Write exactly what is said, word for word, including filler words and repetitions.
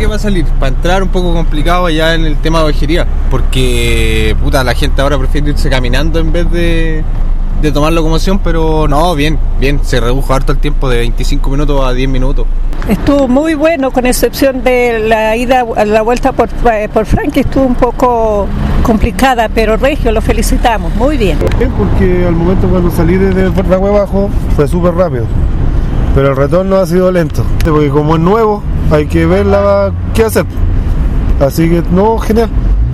que va a salir. Para entrar un poco complicado allá en el tema de ovejería, porque puta, la gente ahora prefiere irse caminando en vez de, de tomar locomoción, pero no, bien, bien, se redujo harto el tiempo de veinticinco minutos a diez minutos. Estuvo muy bueno, con excepción de la ida a la vuelta por, por Franque, estuvo un poco complicada, pero Regio, lo felicitamos, muy bien. Bien, porque al momento cuando salí desde Puerto Bajo fue súper rápido, pero el retorno ha sido lento, porque como es nuevo hay que ver la, qué hacer, así que no, genial.